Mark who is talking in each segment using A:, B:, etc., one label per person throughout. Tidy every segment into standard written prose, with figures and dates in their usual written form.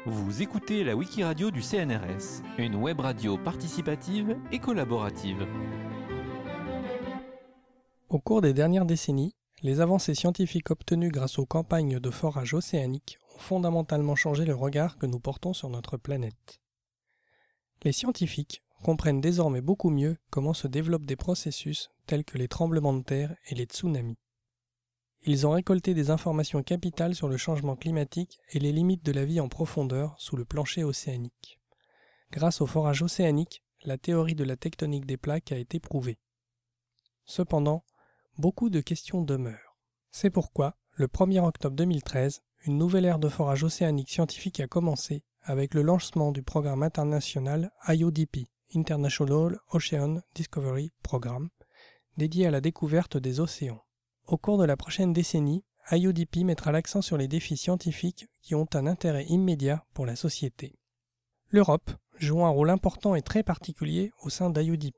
A: Vous écoutez la Wikiradio du CNRS, une web radio participative et collaborative.
B: Au cours des dernières décennies, les avancées scientifiques obtenues grâce aux campagnes de forage océanique ont fondamentalement changé le regard que nous portons sur notre planète. Les scientifiques comprennent désormais beaucoup mieux comment se développent des processus tels que les tremblements de terre et les tsunamis. Ils ont récolté des informations capitales sur le changement climatique et les limites de la vie en profondeur sous le plancher océanique. Grâce au forage océanique, la théorie de la tectonique des plaques a été prouvée. Cependant, beaucoup de questions demeurent. C'est pourquoi, le 1er octobre 2013, une nouvelle ère de forage océanique scientifique a commencé avec le lancement du programme international IODP, International Ocean Discovery Programme, dédié à la découverte des océans. Au cours de la prochaine décennie, IODP mettra l'accent sur les défis scientifiques qui ont un intérêt immédiat pour la société. L'Europe joue un rôle important et très particulier au sein d'IODP.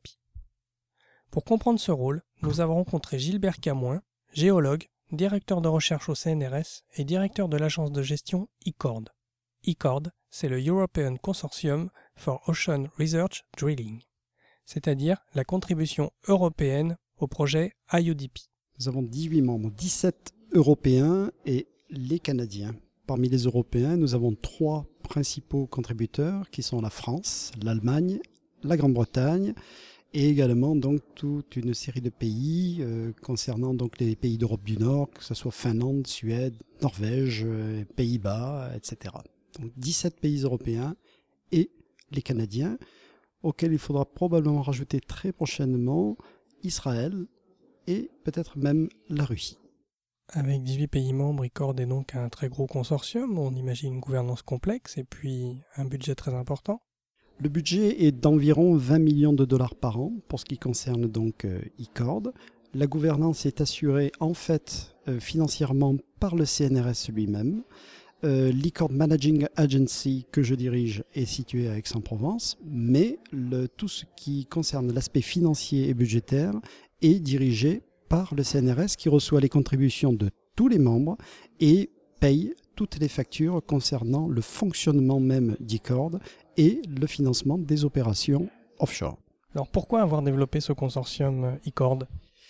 B: Pour comprendre ce rôle, nous avons rencontré Gilbert Camoin, géologue, directeur de recherche au CNRS et directeur de l'agence de gestion ICORD. ICORD, c'est le European Consortium for Ocean Research Drilling, c'est-à-dire la contribution européenne au projet IODP.
C: Nous avons 18 membres, 17 Européens et les Canadiens. Parmi les Européens, nous avons 3 principaux contributeurs qui sont la France, l'Allemagne, la Grande-Bretagne et également donc toute une série de pays concernant donc les pays d'Europe du Nord, que ce soit Finlande, Suède, Norvège, Pays-Bas, etc. Donc 17 pays européens et les Canadiens, auxquels il faudra probablement rajouter très prochainement Israël, et peut-être même la Russie.
B: Avec 18 pays membres, ICORD est donc un très gros consortium, on imagine une gouvernance complexe et puis un budget très important.
C: Le budget est d'environ 20 millions de dollars par an pour ce qui concerne donc ICORD. La gouvernance est assurée en fait financièrement par le CNRS lui-même. L'ICORD Managing Agency que je dirige est situé à Aix-en-Provence, mais tout ce qui concerne l'aspect financier et budgétaire est dirigé par le CNRS qui reçoit les contributions de tous les membres et paye toutes les factures concernant le fonctionnement même d'ICORD et le financement des opérations offshore.
B: Alors pourquoi avoir développé ce consortium ICORD ?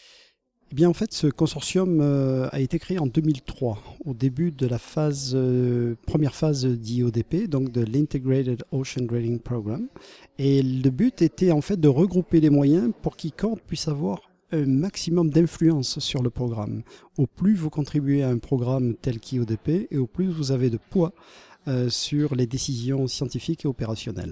C: Eh bien, en fait, ce consortium a été créé en 2003, au début de la première phase d'IODP, donc de l'Integrated Ocean Drilling Program. Et le but était en fait de regrouper les moyens pour qu'ICORD puisse avoir un maximum d'influence sur le programme. Au plus vous contribuez à un programme tel qu'IODP, et au plus vous avez de poids sur les décisions scientifiques et opérationnelles.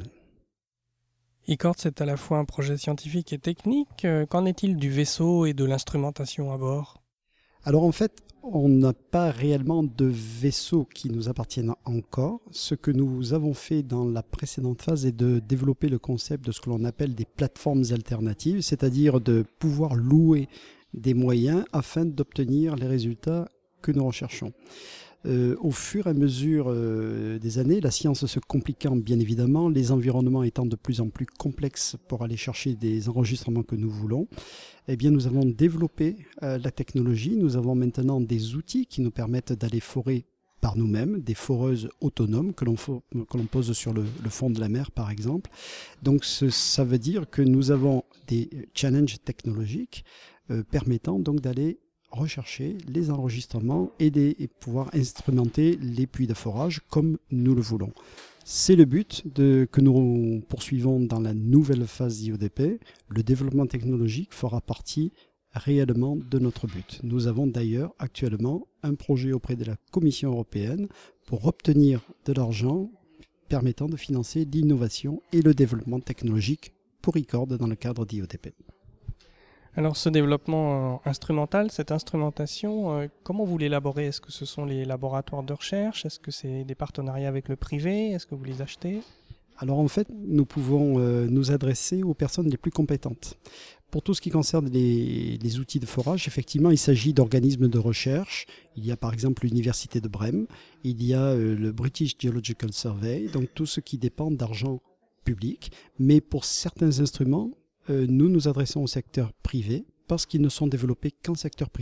B: ICORD, c'est à la fois un projet scientifique et technique. Qu'en est-il du vaisseau et de l'instrumentation à bord ?
C: Alors en fait, on n'a pas réellement de vaisseaux qui nous appartiennent encore. Ce que nous avons fait dans la précédente phase est de développer le concept de ce que l'on appelle des plateformes alternatives, c'est-à-dire de pouvoir louer des moyens afin d'obtenir les résultats que nous recherchons. Au fur et à mesure des années, la science se compliquant bien évidemment, les environnements étant de plus en plus complexes pour aller chercher des enregistrements que nous voulons, eh bien nous avons développé la technologie. Nous avons maintenant des outils qui nous permettent d'aller forer par nous-mêmes, des foreuses autonomes que l'on pose sur le fond de la mer par exemple. Donc ça veut dire que nous avons des challenges technologiques permettant donc d'aller rechercher les enregistrements et pouvoir instrumenter les puits de forage comme nous le voulons. C'est le but que nous poursuivons dans la nouvelle phase d'IODP. Le développement technologique fera partie réellement de notre but. Nous avons d'ailleurs actuellement un projet auprès de la Commission européenne pour obtenir de l'argent permettant de financer l'innovation et le développement technologique pour ICORD dans le cadre d'IODP.
B: Alors ce développement instrumental, cette instrumentation, comment vous l'élaborez ? Est-ce que ce sont les laboratoires de recherche ? Est-ce que c'est des partenariats avec le privé ? Est-ce que vous les achetez ?
C: Alors en fait, nous pouvons nous adresser aux personnes les plus compétentes. Pour tout ce qui concerne les outils de forage, effectivement, il s'agit d'organismes de recherche. Il y a par exemple l'Université de Brême, il y a le British Geological Survey, donc tout ce qui dépend d'argent public. Mais pour certains instruments, nous nous adressons au secteur privé parce qu'ils ne sont développés qu'en secteur privé.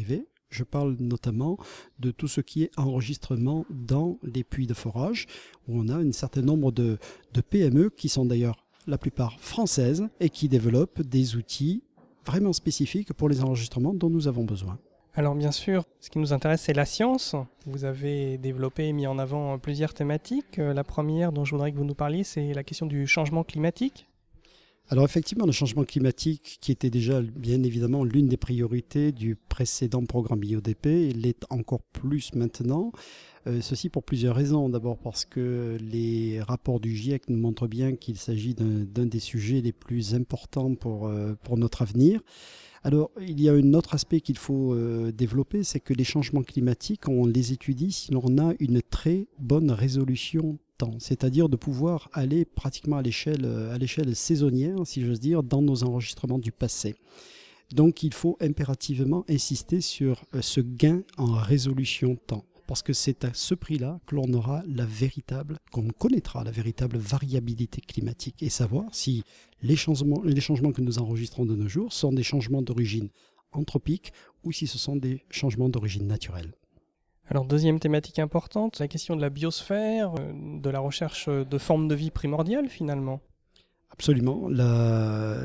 C: Je parle notamment de tout ce qui est enregistrement dans les puits de forage, où on a un certain nombre de PME qui sont d'ailleurs la plupart françaises et qui développent des outils vraiment spécifiques pour les enregistrements dont nous avons besoin.
B: Alors bien sûr, ce qui nous intéresse, c'est la science. Vous avez développé et mis en avant plusieurs thématiques. La première dont je voudrais que vous nous parliez, c'est la question du changement climatique.
C: Alors effectivement, le changement climatique, qui était déjà bien évidemment l'une des priorités du précédent programme IODP, l'est encore plus maintenant. Ceci pour plusieurs raisons. D'abord parce que les rapports du GIEC nous montrent bien qu'il s'agit d'un des sujets les plus importants pour notre avenir. Alors, il y a un autre aspect qu'il faut développer, c'est que les changements climatiques, on les étudie si l'on a une très bonne résolution temps, c'est-à-dire de pouvoir aller pratiquement à l'échelle saisonnière, si j'ose dire, dans nos enregistrements du passé. Donc, il faut impérativement insister sur ce gain en résolution temps. Parce que c'est à ce prix-là que l'on aura qu'on connaîtra la véritable variabilité climatique et savoir si les changements que nous enregistrons de nos jours sont des changements d'origine anthropique ou si ce sont des changements d'origine naturelle.
B: Alors deuxième thématique importante, la question de la biosphère, de la recherche de formes de vie primordiales finalement.
C: Absolument. La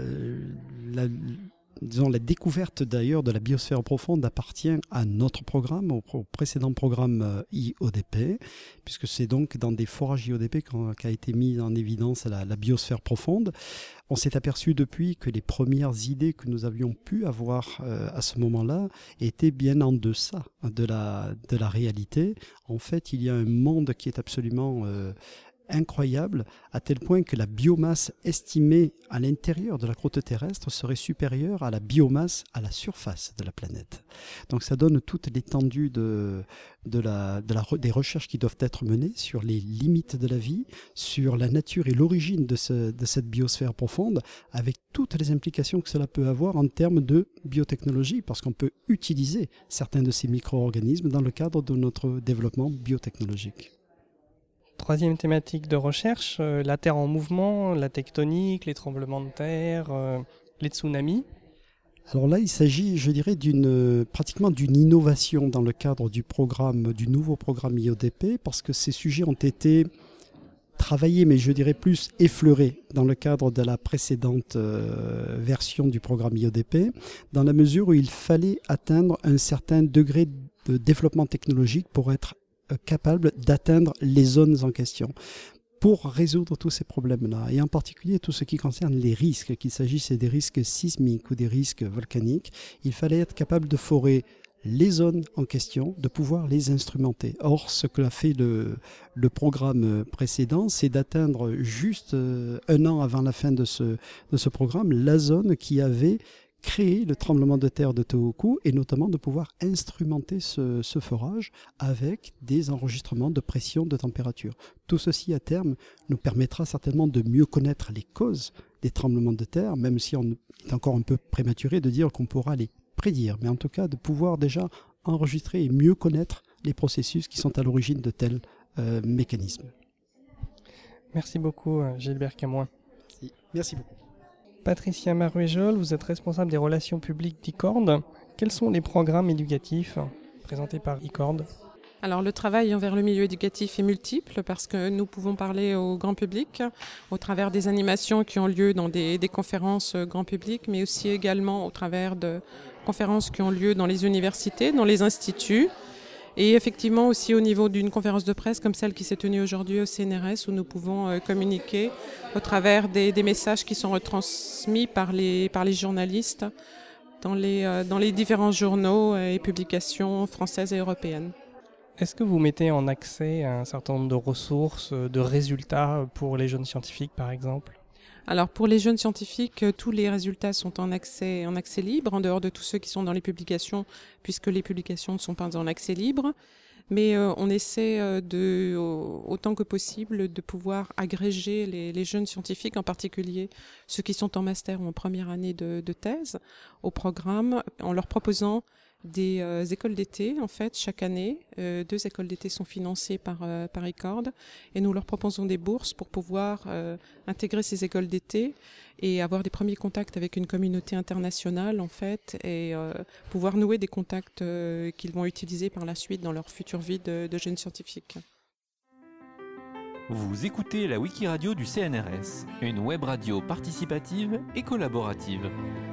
C: découverte d'ailleurs de la biosphère profonde appartient à notre programme, au précédent programme IODP, puisque c'est donc dans des forages IODP qu'a été mise en évidence la biosphère profonde. On s'est aperçu depuis que les premières idées que nous avions pu avoir à ce moment-là étaient bien en deçà de la réalité. En fait, il y a un monde qui est absolument incroyable, à tel point que la biomasse estimée à l'intérieur de la croûte terrestre serait supérieure à la biomasse à la surface de la planète. Donc ça donne toute l'étendue des recherches qui doivent être menées sur les limites de la vie, sur la nature et l'origine de cette biosphère profonde, avec toutes les implications que cela peut avoir en termes de biotechnologie, parce qu'on peut utiliser certains de ces micro-organismes dans le cadre de notre développement biotechnologique.
B: Troisième thématique de recherche, la Terre en mouvement, la tectonique, les tremblements de terre, les tsunamis.
C: Alors là, il s'agit, je dirais, pratiquement d'une innovation dans le cadre du nouveau programme IODP, parce que ces sujets ont été travaillés, mais je dirais plus effleurés dans le cadre de la précédente version du programme IODP, dans la mesure où il fallait atteindre un certain degré de développement technologique pour être capable d'atteindre les zones en question pour résoudre tous ces problèmes-là, et en particulier tout ce qui concerne les risques, qu'il s'agisse des risques sismiques ou des risques volcaniques. Il fallait être capable de forer les zones en question, de pouvoir les instrumenter. Or, ce que a fait le programme précédent, c'est d'atteindre juste un an avant la fin de ce programme, la zone qui avait créer le tremblement de terre de Tohoku et notamment de pouvoir instrumenter ce forage avec des enregistrements de pression, de température. Tout ceci à terme nous permettra certainement de mieux connaître les causes des tremblements de terre, même si on est encore un peu prématuré de dire qu'on pourra les prédire, mais en tout cas de pouvoir déjà enregistrer et mieux connaître les processus qui sont à l'origine de tels mécanismes.
B: Merci beaucoup Gilbert Camoin.
C: Merci beaucoup.
B: Patricia Maruéjol, vous êtes responsable des relations publiques d'ICORD. Quels sont les programmes éducatifs présentés par ICORD ?
D: Alors le travail envers le milieu éducatif est multiple parce que nous pouvons parler au grand public au travers des animations qui ont lieu dans des conférences grand public, mais aussi également au travers de conférences qui ont lieu dans les universités, dans les instituts. Et effectivement aussi au niveau d'une conférence de presse comme celle qui s'est tenue aujourd'hui au CNRS, où nous pouvons communiquer au travers des messages qui sont retransmis par les journalistes dans les différents journaux et publications françaises et européennes.
B: Est-ce que vous mettez en accès un certain nombre de ressources, de résultats pour les jeunes scientifiques par exemple ?
D: Alors pour les jeunes scientifiques, tous les résultats sont en accès libre, en dehors de tous ceux qui sont dans les publications, puisque les publications ne sont pas en accès libre. Mais on essaie autant que possible de pouvoir agréger les jeunes scientifiques, en particulier ceux qui sont en master ou en première année de thèse, au programme, en leur proposant des écoles d'été. En fait, chaque année, 2 écoles d'été sont financées par ICORD et nous leur proposons des bourses pour pouvoir intégrer ces écoles d'été et avoir des premiers contacts avec une communauté internationale en fait et pouvoir nouer des contacts qu'ils vont utiliser par la suite dans leur future vie de jeunes scientifiques.
A: Vous écoutez la Wikiradio du CNRS, une web radio participative et collaborative.